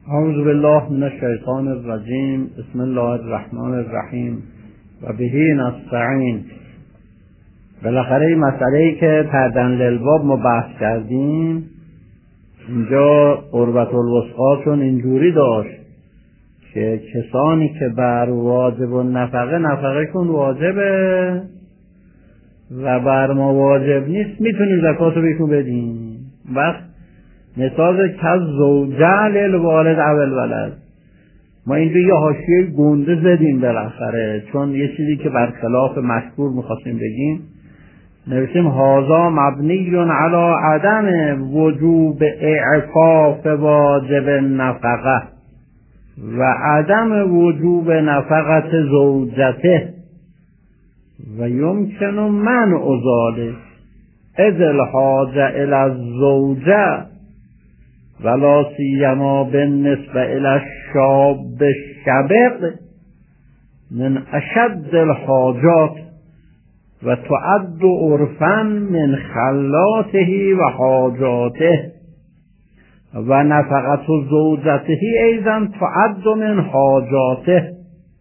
اعوذ بالله من الشیطان الرجیم. بسم الله الرحمن الرحیم و بهی نستعین. بالاخره این مسئله‌ای که تردن للباب ما بحث کردیم اینجا قربت الوثقا چون اینجوری داشت که کسانی که بر واجب و نفقهشون واجبه و بر ما واجب نیست میتونیم زکاتو بهشون بدیم. وقت مثال کز زوجه للوالد او الولد، ما اینجا یه حاشیه گنده زدیم بالاخره چون یه چیزی که برخلاف مشهور میخواستیم بگیم. نوشتیم هذا مبنی علی عدم وجوب اعفاف واجب نفقه و عدم وجوب نفقت زوجته و یمکن منع ذلک اذ الحاجه الی الزوجه ولا سیما بالنسبه الی الشاب الشبق من اشد الحاجات و تعد عرفا من خلاته و حاجاته و نفقت زوجته ایضا تعد من حاجاته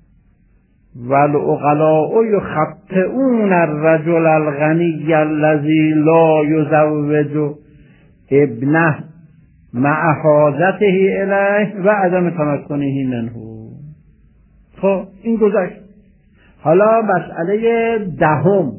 والعقلاء یخطئون الرجل الغنی الذی لا یزوج ابنه مع حاجته الیه و عدم تمکنه منه. خب این گذشت. حالا مسئله دهم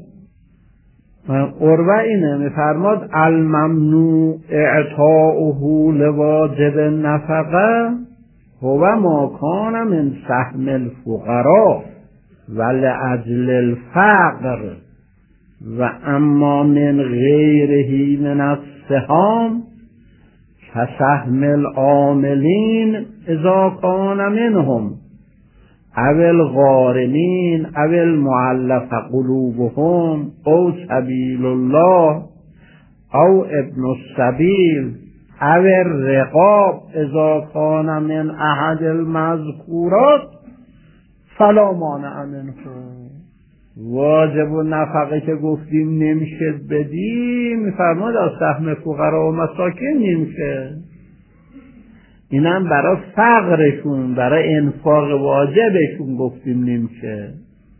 عروه اینه، میفرماد الممنوع اعطاؤه لواجب نفقه هو ما کان من سهم الفقراء و لأجل الفقر و اما من غیره من السهام كسهم العاملین اذا کان منهم او الغارمین او المعلف قلوبهم او سبیل الله او ابن السبیل او الرقاب اذا کان من احد المذکورات فلا مانع منه. واجب و نفقه که گفتیم نمیشه بدیم، میفرماد از سهم فقرا و مساکین نمیشه. اینم برای فقرشون، برای انفاق واجبشون گفتیم نمیشه.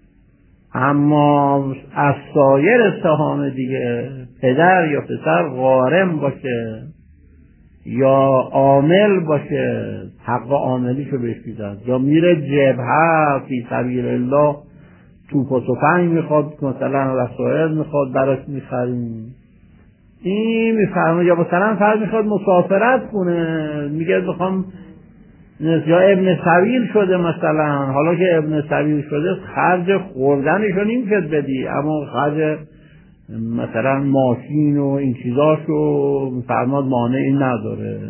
اما از سایر سهام دیگه پدر یا پسر غارم باشه یا عامل باشه حق عاملیشو بهش میدن، یا میره جبهه فی سبیل الله توپ و تفنگ میخواد مثلا وسایل میخواد براش میخریم، این میفرمه. یا مثلا فرد میخواد مسافرت کنه میگه بخوام، یا ابن سبیل شده مثلا، حالا که ابن سبیل شده خرج خوردنشو نمیشه بدی اما خرج مثلا ماشین و این چیزاشو میفرماد مانعی نداره.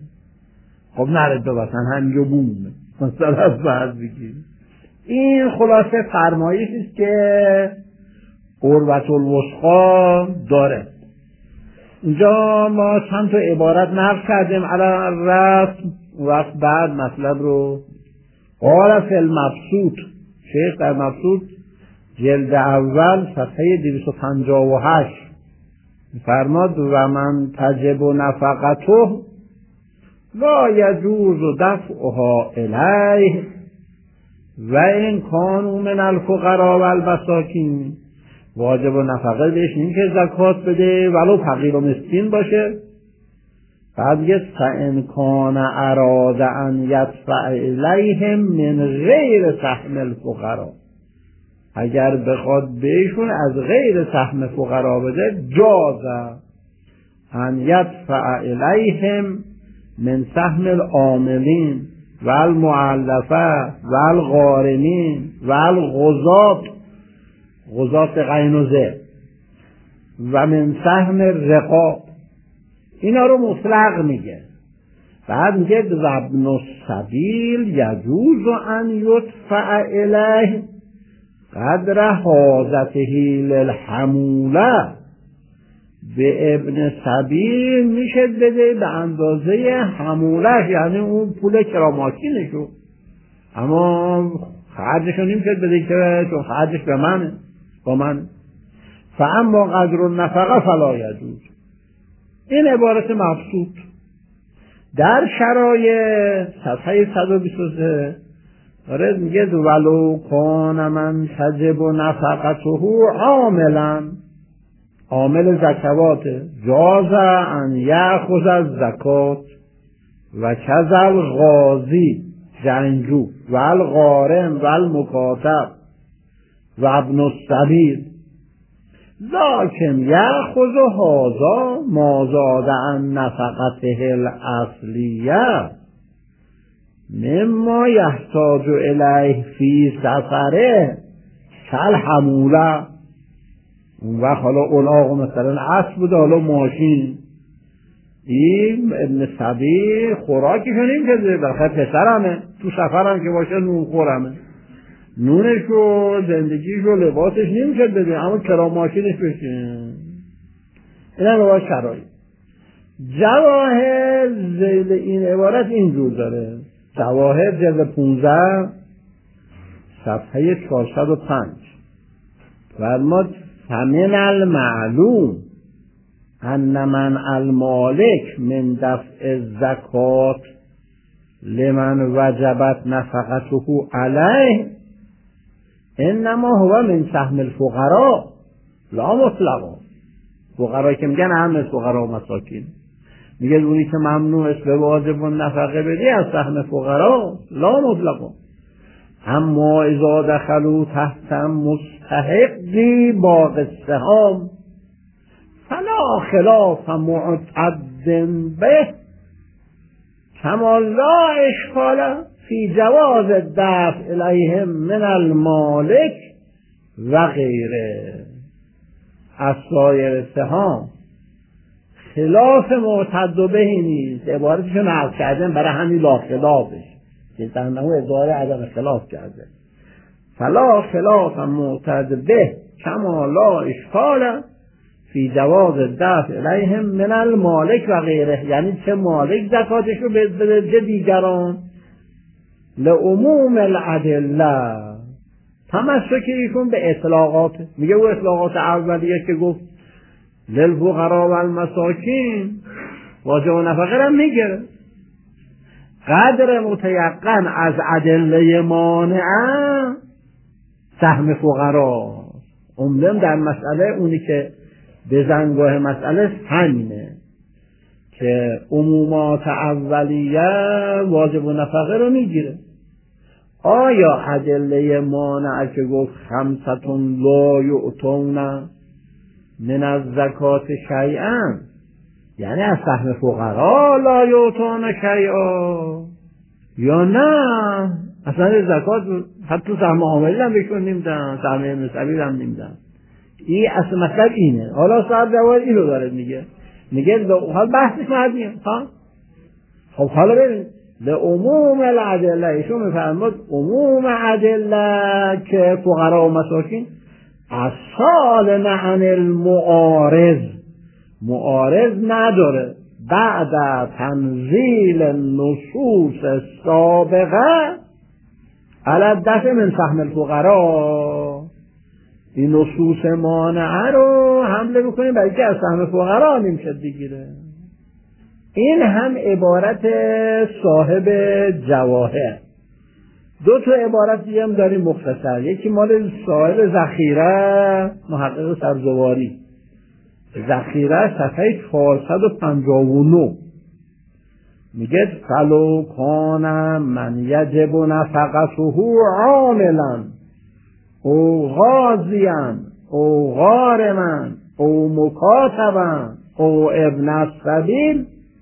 خب نره دو مثلا همینجا بومه مثلا از بعد بگیم. این خلاصه فرمایشیست که قربت الوثقا داره. اینجا ما چند تا عبارت نقل کردیم علی رسم وقت بعد مطلب رو قال فی المبسوط، شیخ در مبسوط جلد اول صفحه 258 فرماد و من تجب نفقته لا یجوز دفعها الیه و این کانوا من الفقراء و المساکین، واجب و نفقه بهش این که زکات بده ولو فقیر و مسکین باشه. بعد یه فإن کان اراد ان یدفع الیهم من غیر سهم الفقراء، اگر بخواد بهشون از غیر سهم فقرا بده جاز ان یدفع الیهم من سهم العاملین و المعلفه و الغارمین و الغزاة، غزات غین و ز و من سهم الرقاب، اینا رو مطلق میگه. بعد میگه و ابن السبیل یجوز ان یدفع الیه قدر حاجته للحموله، به ابن سبیل میشه بده به اندازه حموله، یعنی اون پول کراماشینشو، اما خرجشو نمیشه بده که چون خرجش به منه با من. فاما قدر النفقه فلا یجوز. این عبارت مبسوط. در شرایط صفحه 123 داره میگه ولو کان من تجب نفقته عاملا، عامل زکوات، جاز ان یأخذ الزکات و کذل غازی جنگجو و الغارم و المکاتب و ابن السبیل، لکن یأخذ هذا ما زاد عن نفقته الاصلیه مما یحتاج الیه فی سفره کالحموله. اون وقت حالا الاغ مثلا اسب بوده، حالا ماشین، این ابن سبیل خوراکیشو نمیشه، بلکه پسرمه، تو سفرم که باشه نون خورمه، نونش و زندگیش و لباسش نمیشه بده، اما کرا ماشینش بشه. این هم باید شرایط. جواهر ذیل این عبارت اینجور داره، جواهر جلد 15 صفحه 405 فرماد فمن المعلوم ان من المالک من دفع الزکات لمن وجبت نفقته علیه انما هو من سهم الفقراء لا مطلقا. فقرایی که میگن همه فقرا و مساکین، میگه اونی که ممنوع است به واجب و نفقه بدی از سهم فقرا لا مطلقا. اما اذا دخلوا تحت مستحقی باقی السهام فلا خلاف معتد به کما لا اشکال فی جواز الدفع الیهم من المالک و غیره. از سایر سهام خلاف معتد بهی نیست، عبارتشو نقل کردن برای همین لا خلافش که در نوع اداره عدم خلاف کرده. فلا خلاف معتد به کما لا اشکال فی جواز دفع الیهم من المالک و غیره، یعنی چه مالک زکاتشو بده چه دیگران، لعموم الادله تمسک ایشون به اطلاقات. میگه او اطلاقات اولیه که گفت للفقراء و المساکین واجب و نفقه هم میگه، قدر متیقن از ادله مانعه سهم فقرا. عمدن در مسئله اونی که بزنگاه مسئله همینه که عمومات اولیه واجب و نفقه رو میگیره. آیا ادله مانعه که گفت خمستون لا یؤتون من از زکات شیئا یعنی از سهم فقرا لا یؤتون شیئا، یا نه اصلا زکات حتی سهم عاملی هم بهشون نمیدن، سهم ابن سبیل هم نمیدن. این اصل مطلب اینه. حالا صاحب جواد اینو داره میگه حالا بحثش معدیه. خب حالا ببین لعموم الادله، ایشون میفرماد عموم ادله که فقرا و مساکین اصال عن المعارض، معارض نداره بعد تنزیل النصوص السابقه علی الدفع من سهم الفقراء. این نصوص مانعه رو حمله بکنیم برای که از سهم فقراء نمیشه بگیره. این هم عبارت صاحب جواهر. دو تا عبارت دیگه هم داریم مختصر، یکی مال صاحب ذخیره محقق سبزواری، ذخیره صفحه 459 میگه فلو کان من یجب نفقته عاملا او غازیا او غارما او مکاتبا او ابن السبیل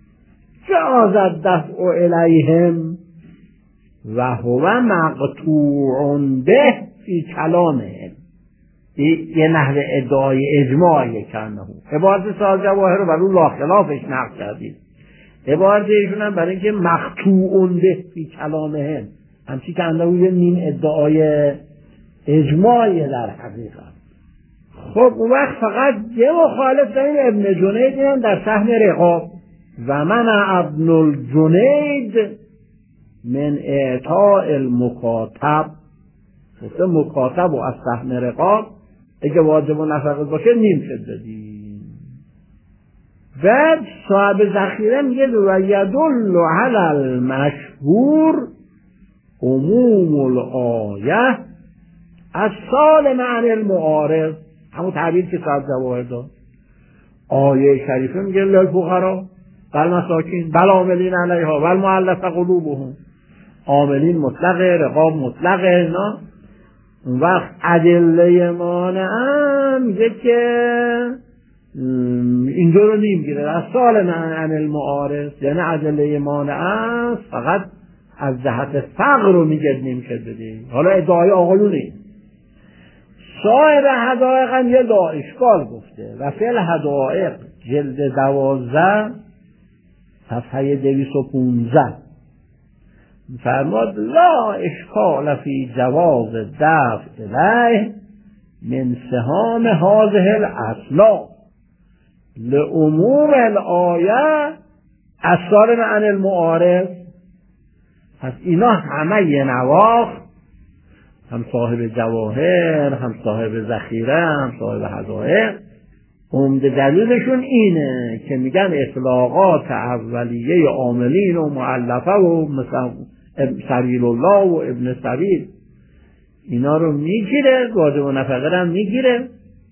جاز الدفع الیهم و هو مقطوع به فی کلامهم. یه نحو ادعای اجماعی کنه. عبارت صاحب جواهر رو برای لا خلافش نقل کردید، عبارت ایشون هم برای اینکه مقطوع به فی کلامهم همچی کنده و یه نیم ادعای اجماعی در حقیقت. خب اون وقت فقط یه مخالف داریم ابن جنید هم در سهم رقاب و من ابن الجنید من اعطاء المکاتب، گفته مکاتب و از سهم رقاب اگه واجب و نفقه باشه نیم شد بدیم. بعد صاحب ذخیره میگه و یدل علی المشهور عموم الآیه السالم عن المعارض، همون تعبیر که صاحب جواهر داد. آیه شریفه میگه للفقراء والمساکین والعاملین علیها والمؤلفة قلوبهم، عاملین مطلقه، رقاب مطلقه، اینا. اون وقت ادله مانعه میگه که اینجا رو نمیگیره از سال عن المعارض، یعنی ادله مانعه فقط از جهت فقر رو میگه نمیشه بده. حالا ادعای آقایونه. صاحب حدائق هم یه اشکال گفته و فعل حدائق جلد 12 صفحه 215 فرماد لا اشکال فی جواز دفع الیه من سهام هذه الاصناف لعموم الآیه السالم عن المعارض. پس اینا همه یه نواخت، هم صاحب جواهر، هم صاحب ذخیره، هم صاحب حدائق، عمده دلیلشون اینه که میگن اطلاقات اولیه عاملین و مؤلفه و مثلا سبیل الله و ابن سبیل اینا رو میگیره، واجب و نفقه هم میگیره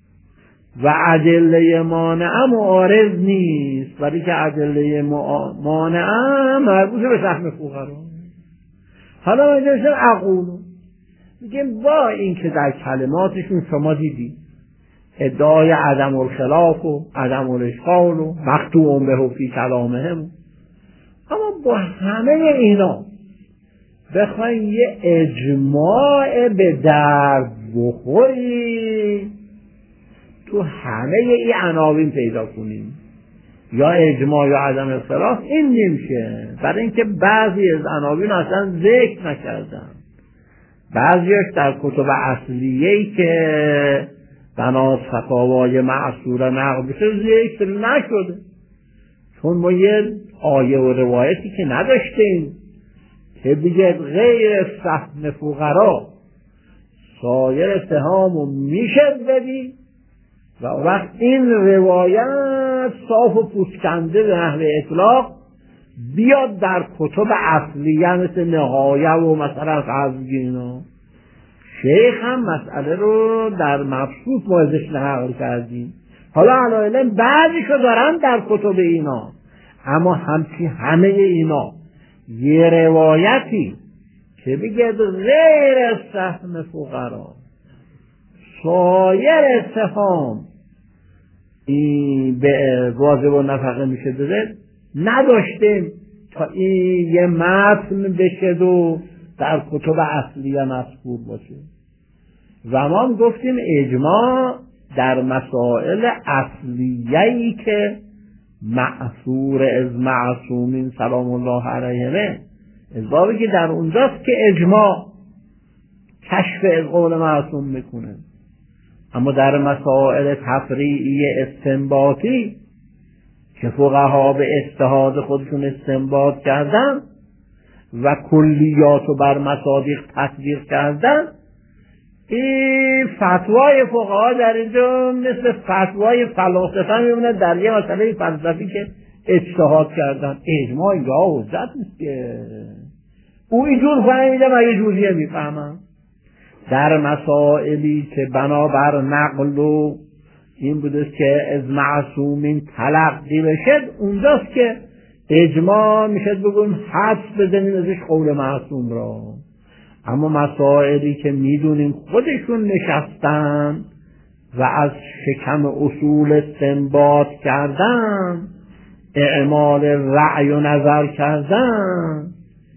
و ادله مانعه معارض نیست، ولی که ادله مانعه مربوط به سهم فقرا. حالا ما اینجا اقولو میگیم با این که در کلماتشون شما دیدی ادعای عدم الخلاف و عدم الاشغال و مقطوع به فی کلامهم، اما با همه اینا بخواین یه اجماع به درد بخوری تو همه این عناوین پیدا کنیم، یا اجماع یا عدم اختلاف، این نمیشه. برای اینکه بعضی از عناوین اصلا ذکر نکردن، بعضیش در کتب اصلیه‌ای که بنا فتاوای معصوره نقل بشه ذکر نشده، چون ما یه آیه و روایتی که نداشتیم که بگه غیر سهم فقرا سایر سهامو میشه بدی و وقت این روایت صاف و پوسکنده به نحو اطلاق بیاد در کتب اصلیه مثل نهایه و مثلا فضلگینا. شیخ هم مسئله رو در مبسوط ما ازش نقل کردیم، حالا علایلم بعضیشو دارن در کتب اینا، اما همه اینا یه روایتی که بگه غیر سهم فقرا سایر سهام این به واجب و نفقه میشه داده نداشتیم تا این یه متن بشه و در کتب اصلیه مذکور باشه. و ما هم گفتیم اجماع در مسائل اصلیه‌ای که معصور از معصومین سلام الله علیهم، اضافه که در اونجاست که اجماع کشف از قول معصوم میکنه. اما در مسائل تفریعی استنباطی که فقها به اجتهاد خودشون استنباط کردن و کلیات رو بر مصادیق تطبیق کردن، این فتوای فقها در اینجا مثل فتوای فلاسفه میمونه در یه مسئله فلسفی که اجتهاد کردن. اجماع اینجا حجت نیست که او اینجور فهمیده و یه جوریه میفهمن. در مسائلی که بنابر نقل و این بوده که از معصومین تلقی بشه، اونجاست که اجماع میشه بگویم حدس بزنیم ازش قول معصوم را. اما مسائلی که میدونیم خودشون نشستن و از شکم اصول استنباط کردن، اعمال رأی و نظر کردن،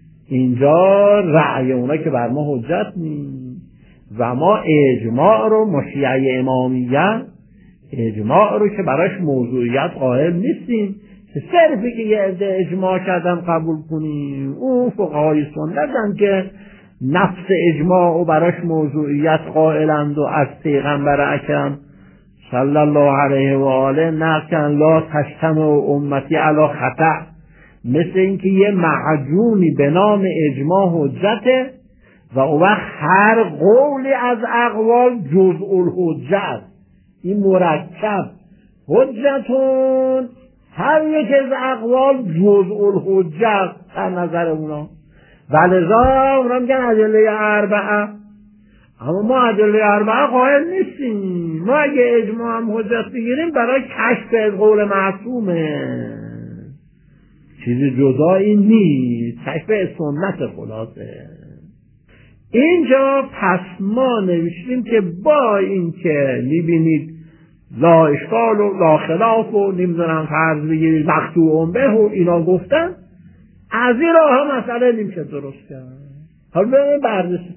اینجا رأی اونا که بر ما حجت نیست و ما اجماع رو مشیعه امامیه اجماع رو که براش موضوعیت قائل نیستیم که صرفی که یه عده اجماع کردن قبول کنیم. او فقهای سنتن که نفس اجماع و براش موضوعیت قائلند و از پیغمبر اکرم صلی الله علیه و آله نقل لا تجتمع امتی علی خطأ، مثل اینکه یه معجونی به نام اجماع حجته و اون وقت هر قولی از اقوال جزء الحجت، این مرکب حجتون هر یک از اقوال جزء الحجه است در نظر اونا، ولذا اونا میگن ادله اربعه. اما ما ادله اربعه قائل نیستیم. ما اگه اجماع هم حجت بگیریم برای کشف از قول معصومه، چیزی جدایی نیست، کشف از سنت خلاصه. اینجا پس ما نوشتیم که با اینکه میبینید لا اشکال و لا خلاف و نمیدونم فرض بگیرید مقطوع به و اینا گفتن، از این راه مسئله نمیشه درست کرد. حالا ببینید بررسی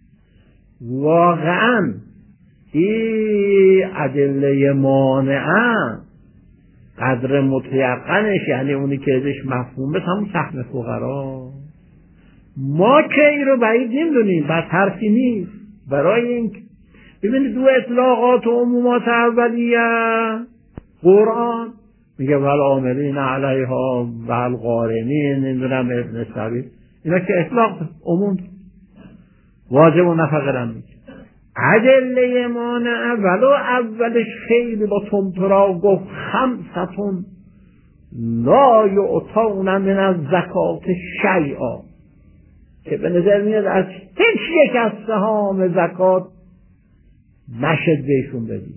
واقعا این ادله مانعه قدر متیقنش، یعنی اونی که ازش مفهوم بس همون سهم فقرا، ما که این رو بعید نمیدونیم، بس حرفی نیست. برای این ببینید دو اطلاقات و عمومات اولیه قرآن میگه والعاملین علیها والغارمین نمیدونم ابن السبیل، اینا که اطلاق عموم واجب و نفقه هم میگه. ادله مانعه ولو اولش خیلی با تمترا گفت خمستون لا یعطون من الزکات شیئا، که به نظر میاد از هیچ یک از سهام زکات نشد بهشون بدی.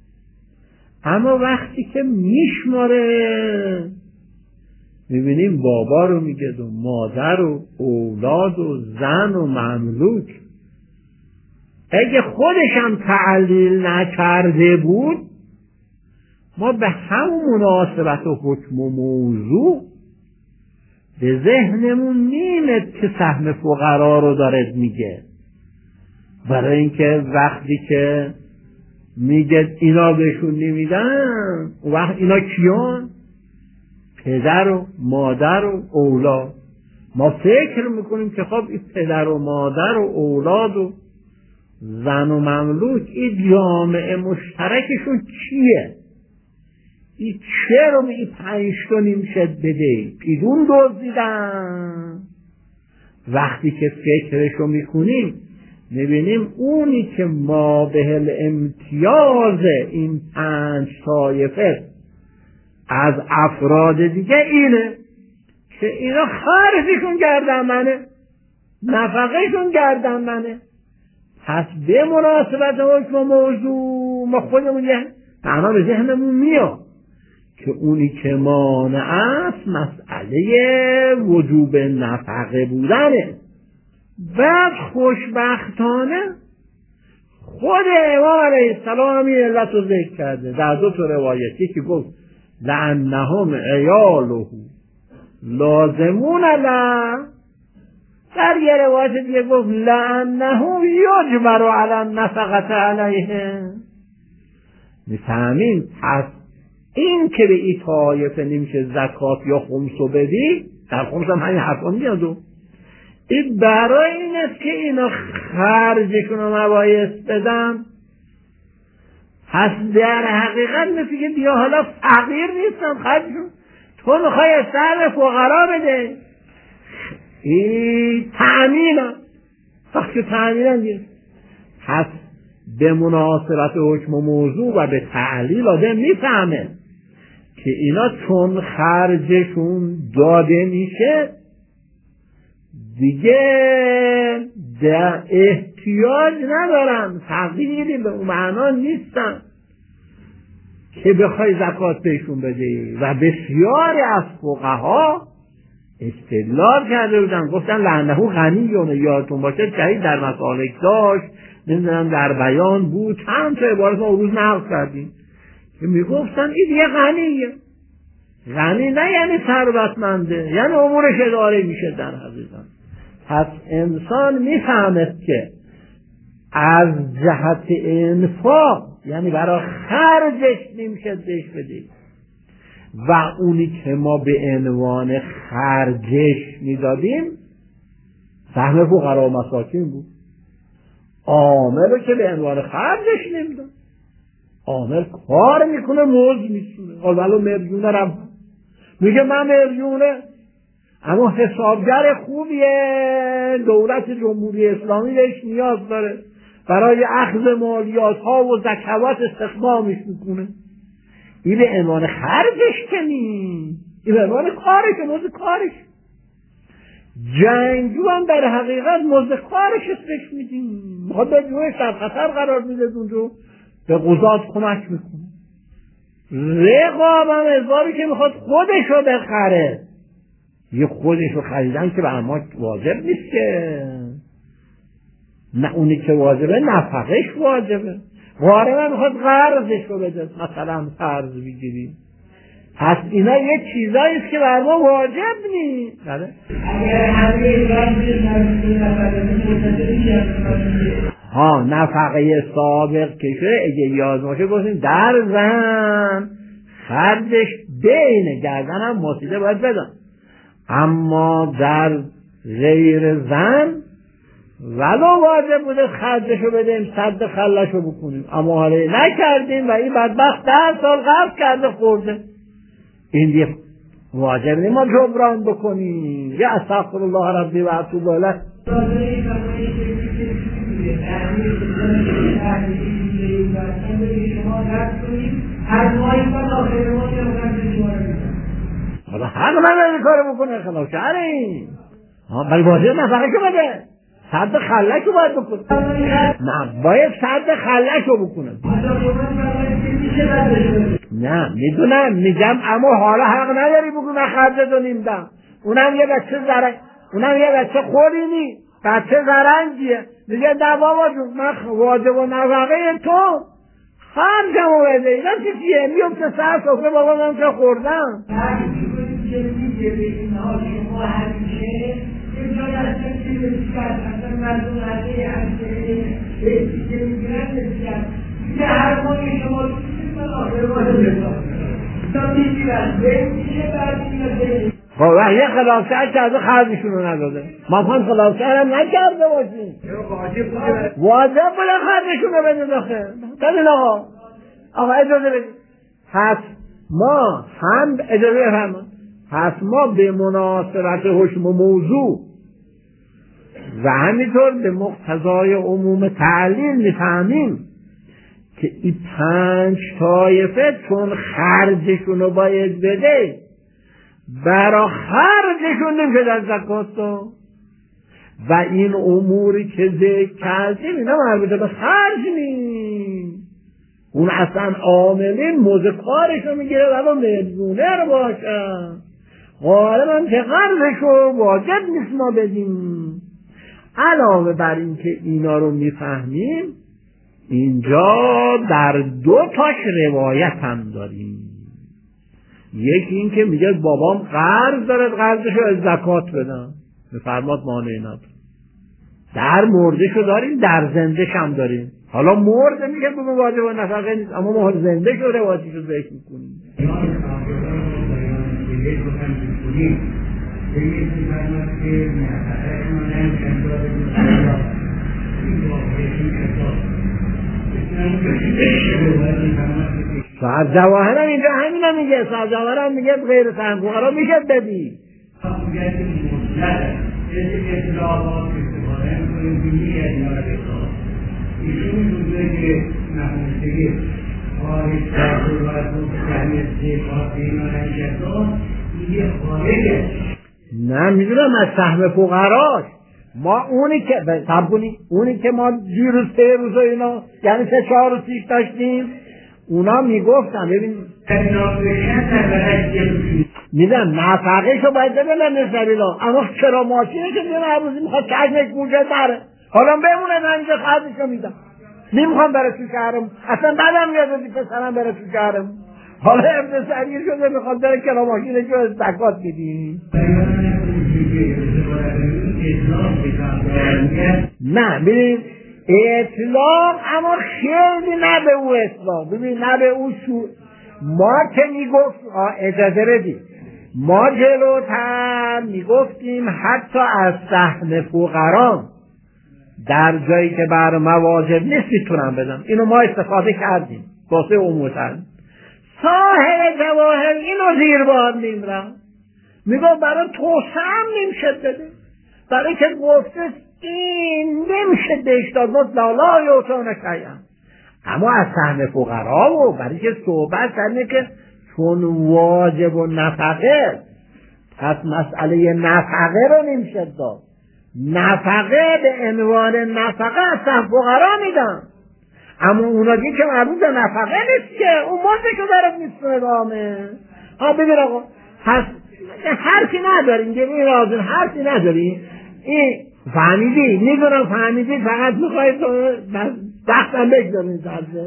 اما وقتی که میشماره میبینیم بابا رو میگه و مادر و اولاد و زن و مملوک. اگه خودش هم تعلیل نکرده بود ما به همون مناسبت و حکم و موضوع به ذهنمون میمد که سهم فقرا رو دارد میگه. برای اینکه وقتی که میگه اینا بهشون نمیدن، وقت اینا کیان؟ پدر و مادر و اولاد. ما فکر میکنیم که خب این پدر و مادر و اولاد و زن و مملوک این جامعه مشترکشون چیه؟ این چه رو این 5 تا نیمشت بده پیدون دزدیدن. وقتی که فکرشو میکنیم میبینیم اونی که ما به امتیاز این 5 طایفه از افراد دیگه اینه که اینا خرجشون گردن منه، نفقهشون گردن منه. پس به مناسبت حکم و موضوع ما خودمون یه معنا به ذهنمون میاد که اونی که مانع است مسئله وجوب نفقه بودنه. بعد خوشبختانه خود امام علیه السلام این علت رو ذکر کرده در 2 تا روایتی که گفت لأنهم عیاله لازمون له، در یه روایت دیگه گفت لأنه یجبر علی النفقة علیهم. میفهمین پس این که به این طایفه نمیشه زکات یا خمسو بدی، در خمس هم همین حرفا میاد، این برای این است که اینا خرجشون رو مبایست بدن. پس در حقیقت مثل که بیا حالا فقیر نیستن خرجشون، تو میخوای از سر فقرا بده، این تأمین هم وقتی تأمین هم دید. پس به مناسبت حکم و موضوع و به تعلیل آدم میفهمه که اینا چون خرجشون داده میشه دیگه در احتیاج ندارن، فقیری به اون معنا نیستن که بخوای زکات بهشون بدهی. و بسیاری از فقها استدلال کرده بودن، گفتن لعنه غنیونه. یادتون باشه شهید در مسالک داشت، نمیدونم در بیان بود، چند تا عبارت ما روز نقل کردیم که میگفتن این دیگه غنیه. غنی نه یعنی ثروتمنده، یعنی امورش اداره میشه در حقیقت. پس انسان میفهمد که از جهت انفاق یعنی برای خرجش نمیشه بهش بدهی، و اونی که ما به عنوان خرجش میدادیم سهم فقرا و مساکین بود. عامل که به عنوان خرجش نمیداد، عامل کار میکنه موز میسونه، ولو مرجونه رم میگه من مرجونه، اما حسابگر خوبیه، دولت جمهوری اسلامی بهش نیاز داره، برای اخذ مالیات ها و زکوات استخدامش میکنه. این به عنوان خرجش که نی، این به عنوان کارش، مزد کارش. جنگجو هم در حقیقت مزد کارش استش میدیم، میخواد به جوش در خطر قرار میده، اونجا به قضات کمک میکنه. رقاب هم ازباری که میخواد خودشو بخره، یه خودشو خریدن که بر ما واجب نیست که، نه اونی که واجبه نفقش واجبه. غارم هم میخواد قرضشو بده، مثلا قرض بگیریم. پس اینا یه چیزایی است که بر ما واجب نیست. بله؟ اگر همه نفقه سابق که شده اگه یاد باشه گفتیم در زن خرجش بین گردن هم مصیده باید بدن، اما در غیر زن ولو واجب بوده خرجشو بدیم، صد خلشو بکنیم، اما حالا نکردیم و این بدبخت 10 سال قرض کرده خورده، این دیگه واجب نیم ما جبران بکنیم. یا استغفر الله ربی و اتوب الیه. حالا حق من این کارو بکنه، خلاف شرعی، ولی واجب نفقه که بده، صد خلشو باید بکنه. نه باید صد خلشو بکنه. نه میدونم، میگم اما حالا حق نداری بگو من خرجتو نمیدم. اونم یه بچه زرنگ، اونم یه بچه خورینی، بچه زرنگیه، میگه نه بابا جون من واجب و نفقه تو خرجمو بده. اینا چیه؟ میفته سر سفره بابا من که خوردم. خب یه خلافشهر کرده خرجشون رو نداده، ما هم خلافشهر هم نکرده باشیم، واجب بوده خرجشون رو بده داخل. ببین آقا اجازه بدید، پس ما هم اجازه بفرمایید، پس ما به مناسبت حکم و موضوع و همینطور به مقتضای عموم تعلیل میفهمیم که این 5 طایفه چون خرجشون رو باید بده، برا خرجشون نمیشه در زکات، و این اموری که ذکر کردیم اینا مربوطه به خرج نیست. اون اصلا عاملین مزکارش رو میگیره و مدیونر باشن، غالبا که قرضشو واجب نیست ما بدیم. علاوه بر این که اینا رو میفهمیم، اینجا در 2 تاش روایت هم داریم. یکی این که میگه بابام قرض داره، قرضشو از زکات بدم، بفرماد مانع نداره. در مردشو داریم، در زندش هم داریم. حالا مرده میگه بگو واجب و نفقه نیست، اما ما زنده شو روایتشو ذکر میکنیم. صاحب جواهر هم اینجا همین هم میگه، صاحب جواهر هم میگه غیر سهم‌فقرا میشه بدی. ایشون روزه که نمونسته خارج در باید مستقیمه فاطمه رنجتان یه خارجه. نه میدونم از سهم فقراش، ما اونی که سبگونی اونی که ما دیروز 3 روز اینا یعنی 3-4 روز پیش داشتیم، اونا میگفتن ببین میدونم نفقه شو باید ببینم نسبیلا، اما چرا ماشینه که میدونم هر روزی میخواد کشمک موجه بره، حالا بمونه من اینجا خرجشو میدم، نمیخوام بره تو شهرم، اصلا بعدم میاد از این پسرم بره تو شهرم، حالا ابن سریر شده میخواد بره کلا ماشینه که از زکات میدیم. نه ببین اطلاق، اما خیلی نه به او اطلاق، ببین نه به او شو. ما که میگفت اجازه بدید، ما جلوتر میگفتیم حتی از سهم فقران در جایی که بر مواجب نیست میتونم بدم، اینو ما استفاده کردیم واسه امورتر. صاحب جواهر اینو زیر بار میمرم، میگو برای توسعه هم نمیشه بده، برای که گفته این نمیشه دشتاد لالا یا تو نکایم، اما از سهم فقرا و برای که صحبت سرنه که چون واجب و نفقه، پس مسئله نفقه رو نمیشه داد. نفقه به عنوان نفقه از سهم فقرا میدن، اما اونا دیگه که مربوط به نفقه نیست که، اون مرده که برات نیست نظامه. ببین آقا، پس حرفی نداریم، این رازون حرفی نداریم. این فهمیدی؟ میدونم فهمیدی، فقط میخواید دستم بگذاریم سرزه.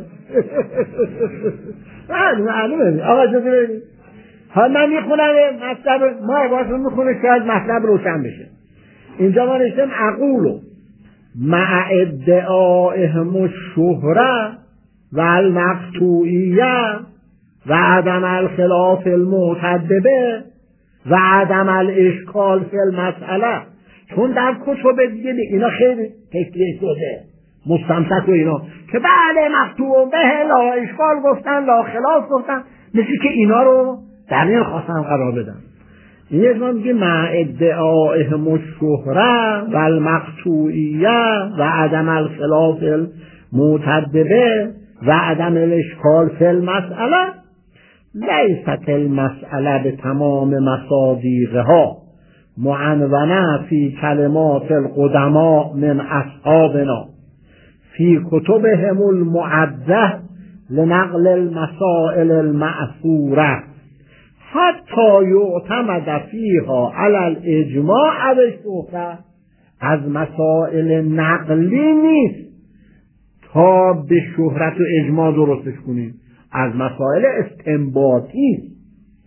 معلومه آقا جزی ببینید. حالا من میخونم مطلب ما باشون میخونه شاید مطلب روشن بشه. اینجا ما نشتم اقولو مع ادعائهم الشهره و المقطوعیه و عدم الخلاف المعتدبه و عدم الاشکال فی المسئله. چون در کتب دیگه اینا خیلی تکلیف شده مستمسک و اینا که بله مقطوع به لا اشکال گفتن لا خلاف گفتن، مثل که اینا رو در این خواستن قرار بدن. این یک ما میگه مع ادعائهم الشهره و المقطوعیه و عدم الخلاف المعتدبه و عدم الاشکال فی المسئله لیست المسئله به تمام مصادیقها معنونه فی کلمات القدماء من اصحابنا فی کتبهم المعده لنقل المسائل المأثوره حتی یعتمد فیها علی الاجماع و الشهره. از مسائل نقلی نیست تا به شهرت و اجماع درستش کنیم، از مسائل استنباطی است.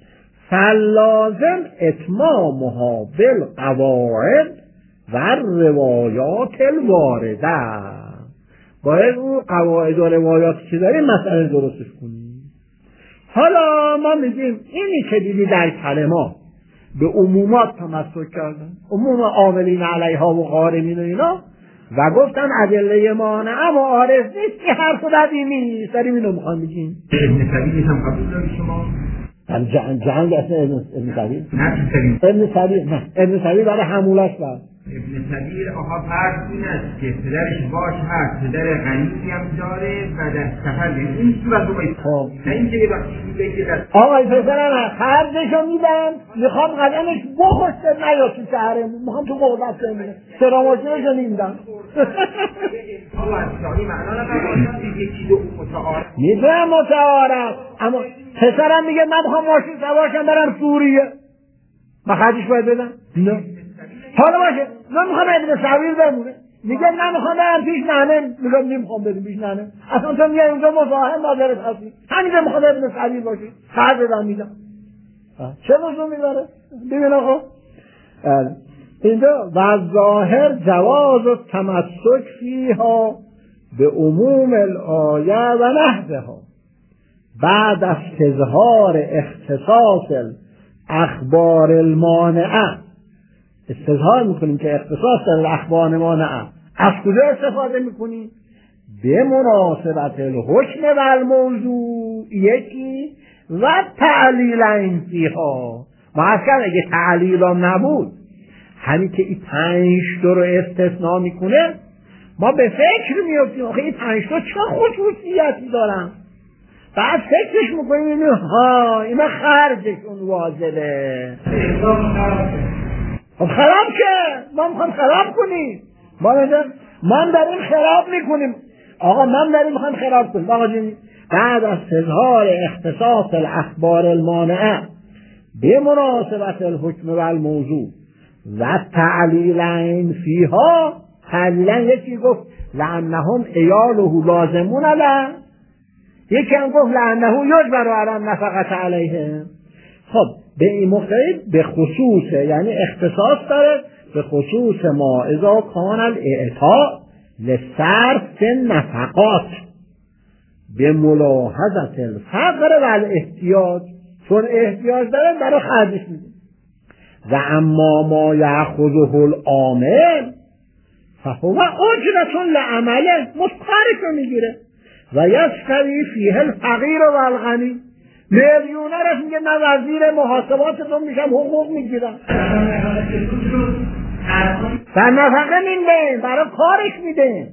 فلازم اتمامها بالقواعد و روایات الوارده. باید اون قواعد و روایات که داریم مسئله درستش کنیم. حالا ما میگیم اینی که دیدی در کلمات به عمومات تمسک کردن، عموم عاملین علیها و غارمین و اینا، و گفتن ادله مانعه و عارض نیست، که حرف بدی نیست. داریم اینو میخوام بگیم. ابن سبیل هم قبول داری شما؟ جهنگ اصلا ابن سبیل؟ نه ابن سبیل برای حمولش برد. ابن سبیل آقا فرض این است که پدرش باش هست، پدر غنیی هم داره و در سفر به این صورت رو باید نه اینکه یه وقتی میده که در آقای پسرم خرجشو میدن، میخوام قدمش بخوشته نیاد تو شهرم، میخوام تو غربت بمیره، سراماشینشو نیمدن. میدونم متعارف، اما پسرم میگه من میخوام ماشین سوارشم برم سوریه، من خرجش باید بدم؟ نه. حالا باشه، من میخوام ابن سبیل بمونه، میگه من میخوام برم پیش ننه، میگم نمیخوام بریم پیش ننه، اصلا تو میگه اونجا مزاحم ناظرت هستی، همینجا میخوام ابن سبیل باشی، خرج بدم میدم. چه لزومی داره؟ ببین آقا اینجا و ظاهر جواز و تمسک فیها به عموم الآیه و نحوها بعد از اظهار اختصاص اخبار المانعه. استظهار میکنیم که اختصاص در الاخبار مانعه از کجا استفاده میکنیم؟ به مناسبت الحکم و الموضوع یکی و تعلیل این فیها. ما اصلا اگه تعلیل هم نبود، همین که این 5 تا رو استثناء میکنه، ما به فکر میفتیم آخه این 5 تا چه خصوصیتی دارن، بعد فکرش میکنیم ها اینا خرجشون واجبه. خب خراب که ما میخوام خراب کنیم، ما داریم خراب میکنیم. آقا من داریم میخوام خراب کنیم. آقا جونی بعد از اظهار اختصاص الاخبار المانعه به مناسبت الحکم و الموضوع و تعلیلین فیها، تعلیلین یکی گفت لعنهم ایاله لازمون له، یکی هم گفت لعنه یجبر علی نفقت علیهم. خب به این مختلف به خصوص یعنی اختصاص داره به خصوص ما اذا کان الاعطاء لصرف نفقات به ملاحظت الفقر و الاحتیاج، چون احتیاج داره برای خرجش میده. و اما ما یأخذه العامل فهو اجرة لعمله، مستقرش رو میگیره و یشتری فیه الفقیر و الغنی. میلیونرش میگه من وزیر محاسباتتون میشم حقوق میگیرم. و نفقه میده برای کارش میده.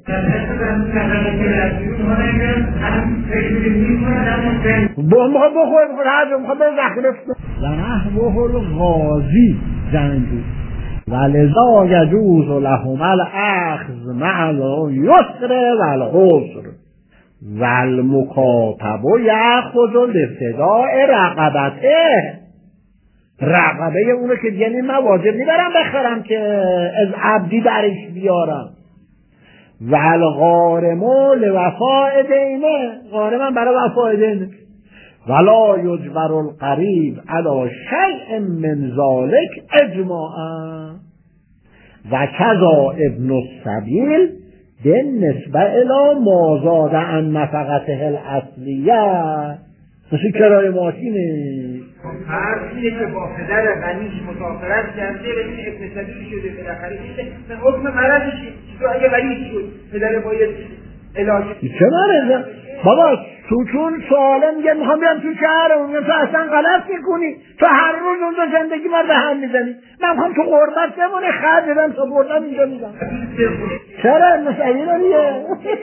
بخور هر میخواد به ذخیره و نحوه الغازی جنگو ولذا یجوز لهم الاخذ مع اليسر والعسر والمکاتب یأخذ لابتداء رقبته. رقبه اونو که دیگه من واجب میبرم بخرم که از عبدی درش بیارم. والغارم لوفاء دینه، غارمم برای وفاء دینه. ولا یجبر القریب علی شیء من ذلک اجماعا و کذا ابن السبیل بالنسبه الی ما زاد عن نفقته الاصلیه. مثل کرایه ماشینه. فرض اینه که با پدر غنیش مسافرت کرده و این اقتصادی شده بالاخره این حکم مرضش تو اگه غریب شد پدر باید علاج چه مرضه؟ بابا تو چون سوالم میگه میخوام بیام تو شهرمون، تو اصلا غلط میکنی، تو هر روز اونجا زندگی من به هم میزنی، من میخوام تو غربت بمونه خرج بدم تا بردم اینجا میدم. چرا مسئله داریه؟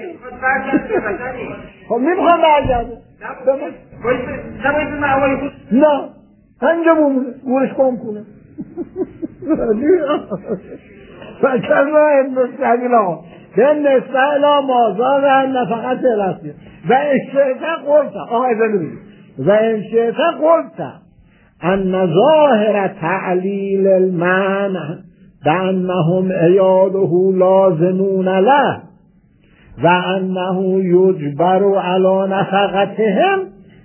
خب نمیخوام برگرده. نه اینجا بمونه گورش کام کنه. فکرنا ابن السبیل آقا به نسبه الا مازاد نفقت الاسیه و انشیطه قلتا آقا ازنه بگید و انشیطه قلتا ان ظاهر تعلیل المنع بانهم عیاده لازمون له و انه یجبر علی نفقتهم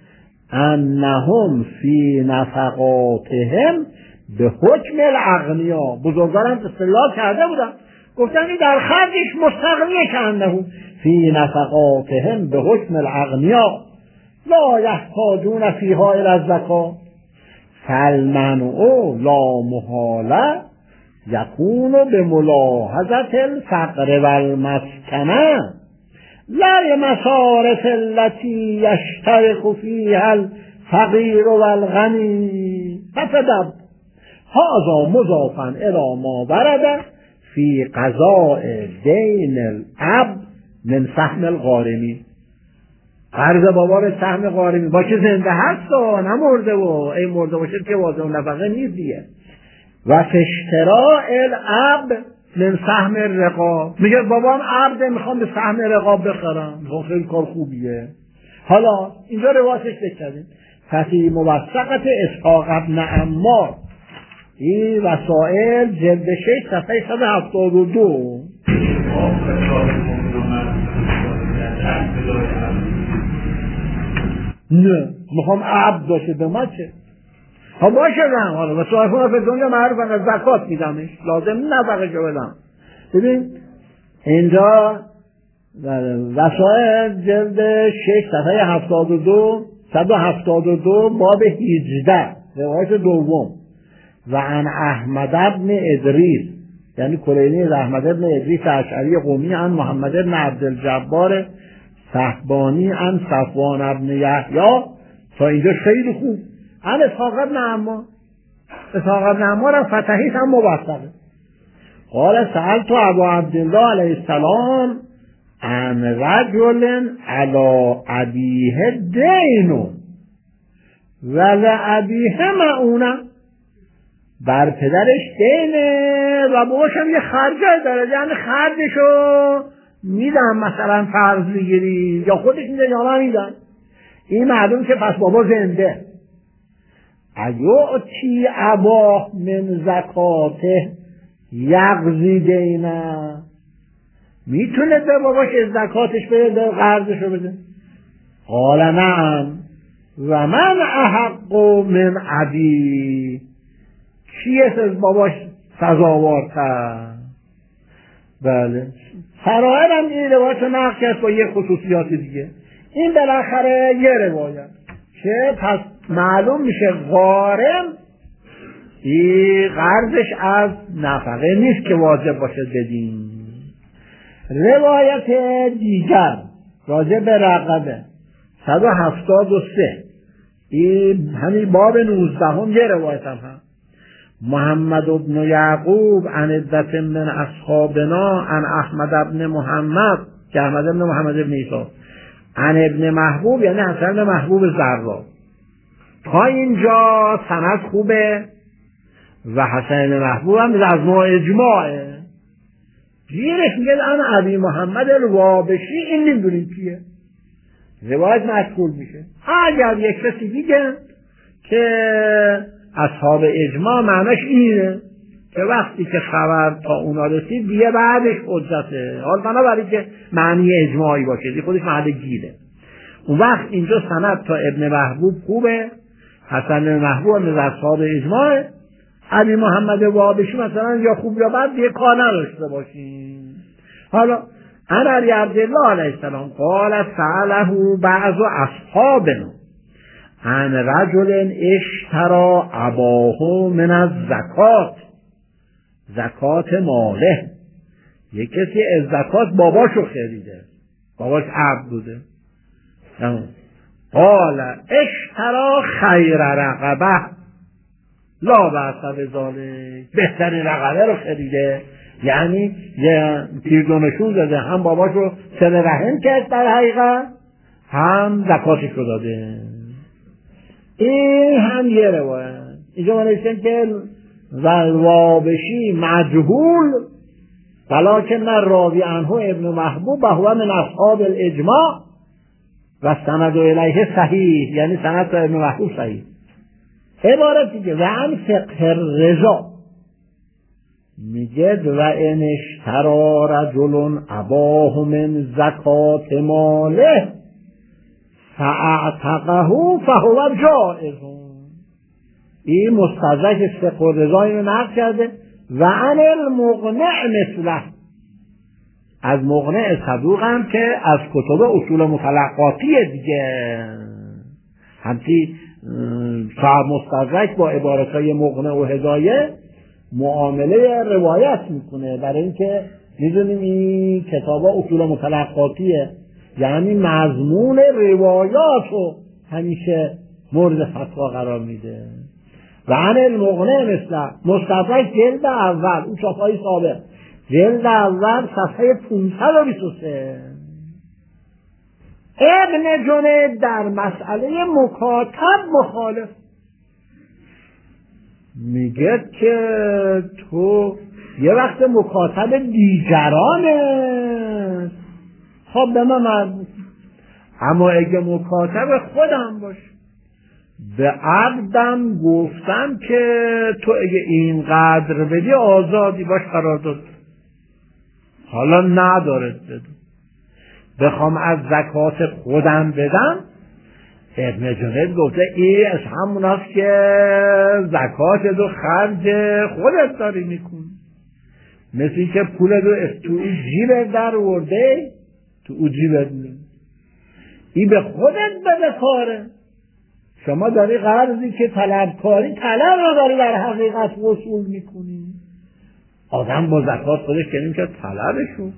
انهم فی نفقاتهم به حکم الاغنیا. بزرگانم اصطلاح کرده بودن گفتن این در خرجش مستغنیه که انهم فی نفقاتهم به حکم الاغنیا لا یحتاجون فیها الی الزکات فالمنع لا محاله یکون به ملاحظت الفقر والمسکنه لا المصارف التي يشترك فيها الفقير والغني ففدب هذا مضافا الى ما ورد في قضاء دین العبد من سهم الغارمی. قرض بابا به سهم غارمی باشه زنده هست و نمرده و ای مرده باشه که واضح نفقه نیست دیگه. و اشتراء العبد من سهم الرقاب، میگه بابام عبده میخوام به سهم رقاب بخرم، خیلی کار خوبیه. حالا اینجا روایتش بکنیم ففی موثقت اسحاق ابن عمار این وسائل جلد 6 صفحه 172 نه میخوام عبد باشه به ما چه؟ ها باشه رم حالا و صاحبون به دنیا معروفن از زکات میدمش لازم نفقه جو بدم. ببین اینجا وسائل جلد 6 صفحه 172 باب 18 روایت دوم و عن احمد ابن ادریس یعنی کلینی از احمد ابن ادریس اشعری قومی عن محمد ابن عبدالجبار صحبانی عن صفوان ابن یحیی تا اینجا خیلی خوب. عن اسحاق ابن عمار فتحی هم موثقه قال سألت ابا عبدالله علیه السلام عن رجل علی ابیه دین ولابیه معونه، بر پدرش دینه و باباش هم یه خرجه داره، یعنی خرجشو میدم مثلا فرض بگیری یا خودش میده یا من میدم. این معلوم که پس بابا زنده. ایوتی اباه من زکاته یقضی دینه، میتونه به باباش از زکاتش بده قرضشو بده. قال نعم و من احق من ابی، کیست از باباش سزاوارتر؟ بله سرائرم این روایت نقل کرد با یه خصوصیات دیگه. این بالاخره یه روایت که پس معلوم میشه غارم این قرضش از نفقه نیست که واجب باشه بدین. روایت دیگر راجع به رقبه 173 این همین باب 19 یه روایت هم محمد بن یعقوب عن عدت من اصحابنا عن احمد بن محمد که احمد بن محمد بن عیسی عن ابن محبوب یعنی حسن بن محبوب زرا. تا اینجا سند خوبه و حسن بن محبوب هم از نوع اجماعه. گیرش میگه انا ابی محمد الوابشی، این نمیدونیم کیه، روایت مشغول میشه. اگر یک کسی دیگه که اصحاب اجماع معناش اینه که وقتی که خبر تا اونا رسید دیگه بعدش حجته، حال بنابراین که معنی اجماعی باشه دیگه خودش محل گیره. اون وقت اینجا سند تا ابن محبوب خوبه، حسن بن محبوب از اصحاب اجماع، علی محمد وابشی مثلا یا خوب یا بد دیگه کار نداشته باشیم. حالا انا علی عبدالله علیه السلام قال سأله بعض اصحابنا عن رجل اشترى اباه من الزکات، زکات ماله، یک کسی از زکات باباشو خریده، باباش عبد بوده. قال اشترى خیر رقبه لا بأس بذلک، بهترین رقبه رو خریده، یعنی یه تیردونشون زده، هم باباشو صله رحم کرد در حقیقت، هم زکاتش رو داده. این هم یه روایت. اینجا ما نوشتن که والوابشی مجهول ولکن راوی عنه ابن محبوب و هو من اصحاب الاجماع و سند الیه صحیح، یعنی سند تا ابن محبوب صحیح. عبارت دیگه و عن فقه الرضا میگه و ان اشترى رجل اباه من زکات ماله فاعتقه فهو جائز. این مستدرک فقه الرضا اینو نقل کرده. و عن المقنع مثله، از مقنع صدوق هم که از کتب اصول متلقاتی دیگه همچی صاحب مستدرک با عبارتهای مقنع و هدایه معامله روایت میکنه، برای اینکه میدونیم این کتابا اصول متلقاتیه، یعنی مضمون روایات رو همیشه مورد فتوا قرار میده. و عن المقنع مثل مستدرک جلد اول، اون چاپای سابق جلد اول صفحه 523. ابن جنید در مسئله مکاتب مخالف میگه که تو یه وقت مکاتب دیگرانه خب به من مربوط، اما اگه مکاتب خودم باشه به عبدم گفتم که تو اگه اینقدر بدی آزادی باش قرار داد، حالا نداره بده، بخوام از زکات خودم بدم. ابن جنید گفته این از همون هست که زکات دو خرج خودت داری میکن، مثل این که پول دو تو این جیبت در ورده تو اون جیبت میدن، این به خودت بده کاره. شما داری قرضی که طلبکاری طلب رو داری در حقیقت وصول میکنی. آدم با زکات خودش کنیم که طلبشو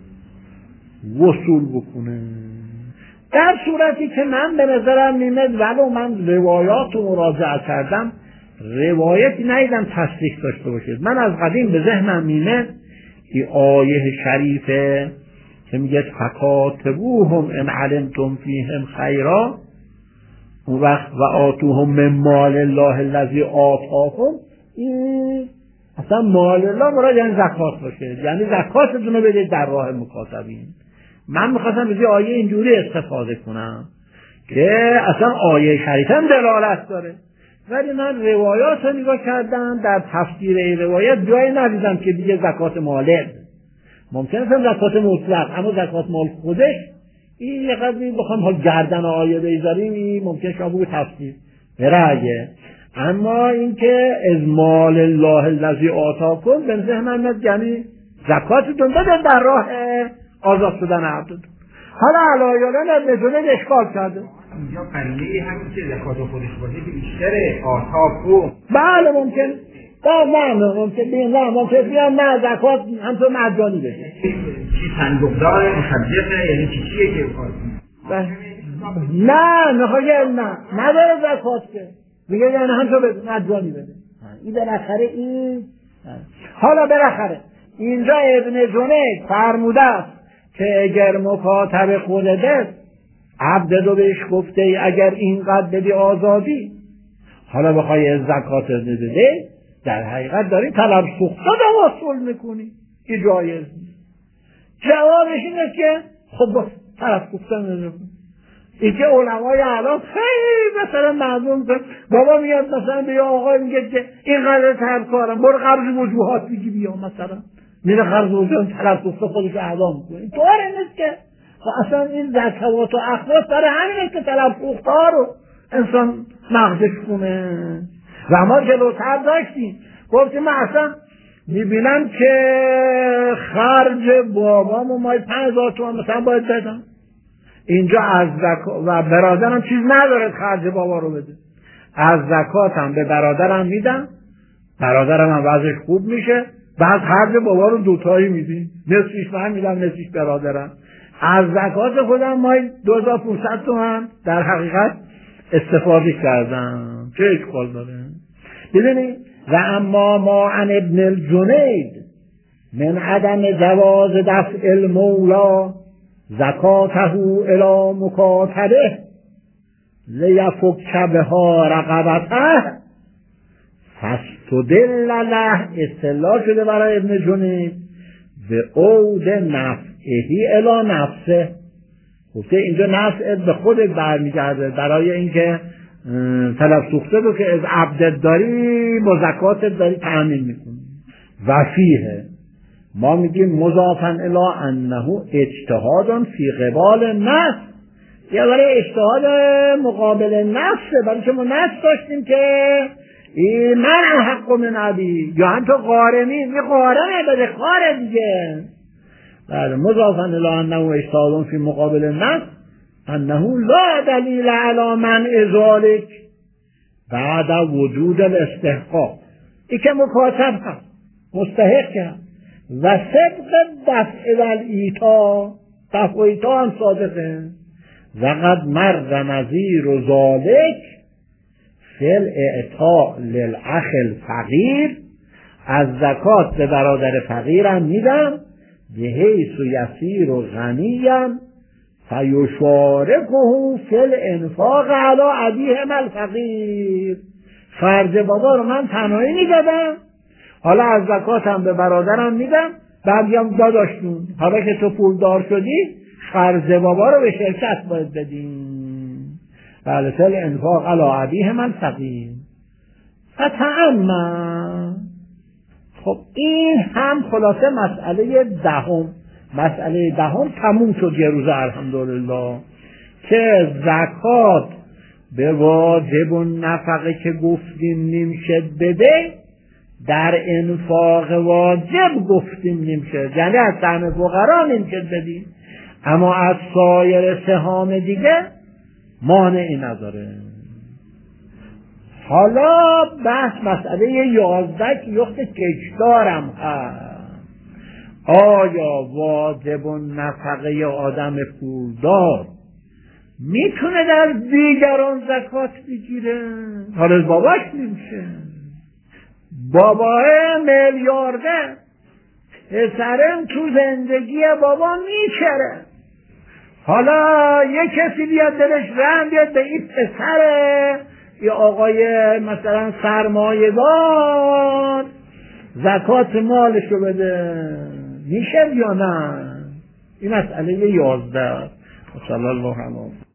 وصول بکنه. در صورتی که من به نظرم میمد ولو من روایات رو مراجعه کردم روایتی ندیدم تصدیق داشته باشه. من از قدیم به ذهنم میمد این آیه شریفه که میگه فکاتبوهم ان علمتم فیهم خیرا، اون وقت و آتوهم من مال الله الذی آتاکم، این اصلا مال الله مراد یعنی زکات باشه، یعنی زکاتتون رو بدید در راه مکاتبین. من میخواستم از آیه اینجوری استفاده کنم که اصلا آیه شریف هم دلالت داره، ولی من روایات رو نگاه کردم، در تفسیر این روایت جایی ندیدم که دیگه زکات ماله، ممکنه هم زکات مطلق، اما زکات مال خودش این یه قدری بخوام ها گردن آیه بیزاریم این ممکنه شما بگو تفسیر برایه، اما اینکه از مال الله الذی آتاکم به ذهنم میاد یعنی زکاتتون بده در راه آزاد شدن عبدتون. حالا علایالان ابن جنید اشکال کرده اینجا قرینه همین که زکات خودش باشه که بیشتره آتاکم. بله ممکن ممکن بیان نه زکات همطور مجانی بده. چی صندوقدار مصدقه یعنی چیه که نه نداره زکات که میگه یعنی همطور مجانی بده. این بالاخره این حالا بالاخره اینجا ابن جنید فرموده است که اگر مکاتب خودت عبد رو بهش گفته ای اگر اینقدر بدی آزادی حالا بخوای زکات بده در حقیقت داری طلب سوخته رو وصول میکنی این جایز نیست. جوابش اینه که خب طلب سوخته نمیکنی. این که علمای الان خیلی مثلا معلوم کن بابا میاد مثلا به آقا میگه که این قدر طلب کارم برو قرض وجوهات بگی بیا مثلا میره قرض وجوهات طلب سوخته خودش اعلام میکنه. این طوره نیست که اصلا این زکوات و اخلاص برای همینه که طلب سوخته ها رو انسان مغزش کنه. و ما جلوتر داشتیم گفتیم من اصلا میبینم که خرج بابامو مای 5000 تومان مثلا باید بدم اینجا از زکات و برادرم چیز نداره خرج بابا رو بده از زکاتم به برادرم میدم برادرم هم وضعش خوب میشه بعد خرج بابا رو دوتایی میدیم نصفش من میدم نصفش برادرم از زکات خودم مای 2500 تومان در حقیقت استفاده کردم چه اشکال داره. ببینید و اما ما عن ابن الجنید من عدم جواز دفع المولا زکاته الی مکاتبه لیفک بها رقبته فاستدل له اصطلاح شده برای ابن جنید به عود نفعهی الی نفسه گفته اینجا نفعت به خودت برمیگرده برای اینکه طلب سوخته رو که از عبدت داری با زکاتت داری تأمین میکنی. و فیه ما میگیم مضافا الی انه اجتهاد فی قبال نفس یا برای اجتهاد مقابل نفسه برای شما نفس داشتیم که من حق من عبی یا هم تو غارمین یه غارمه بده غاره دیگه بعد مضافا الی انه اجتهاد فی مقابل نفس انه لا دلیل علی منع ذلک بعد وجود الاستحقاق این که مکاتب هست مستحق هست و صدق دفع و الایتا دفع و ایتا هم صادقه و قد مر نظیر و ذالک فی الاعطاء للاخ الفقیر از زکات به برادر فقیرم میدم به حیث یسیر و غنیم فیشارکه فی الانفاق علی ابیهم الفقیر خرج بابا رو من تنهایی میدادم حالا از زکاتم به برادرم میدم بعد هم داداشتون حالا که تو پولدار شدی خرج بابا رو به شرکت باید بدیم بله فی الانفاق علی ابیهم الفقیر فتأمل. خب این هم خلاصه مسئله دهم تموم شد یه روز الحمدلله که زکات به واجب و نفقه که گفتیم نیمشد بده در انفاق واجب گفتیم نیمشد یعنی از سهم فقرا نیمشد بدیم اما از سایر سهام دیگه مانعی نداره. حالا بحث مسئله 11 که یخت کشدارم هست آیا واجب و نفقه آدم پولدار میتونه در دیگران زکات بگیره؟ حالا باباش نمیشه باباه میلیارده پسرم تو زندگی بابا میچره حالا یه کسی بیاد دلش رحم بیاد به این پسره یا آقای مثلا سرمایه‌دار زکات مالشو بده میشه یا نه؟ این مسئله 11 صلی الله علیه